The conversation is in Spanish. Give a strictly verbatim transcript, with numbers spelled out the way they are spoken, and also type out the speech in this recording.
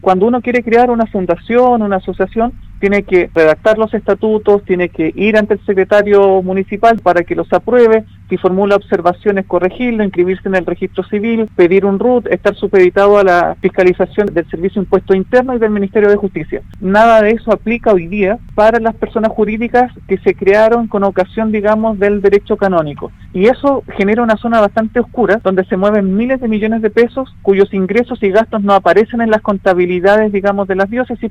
Cuando uno quiere crear una fundación, una asociación, tiene que redactar los estatutos, tiene que ir ante el secretario municipal para que los apruebe, si formula observaciones, corregirlo, inscribirse en el registro civil, pedir un R U T, estar supeditado a la fiscalización del Servicio de Impuesto Interno y del Ministerio de Justicia. Nada de eso aplica hoy día para las personas jurídicas que se crearon con ocasión, digamos, del derecho canónico. Y eso genera una zona bastante oscura, donde se mueven miles de millones de pesos, cuyos ingresos y gastos no aparecen en las contabilidades, digamos, de las diócesis,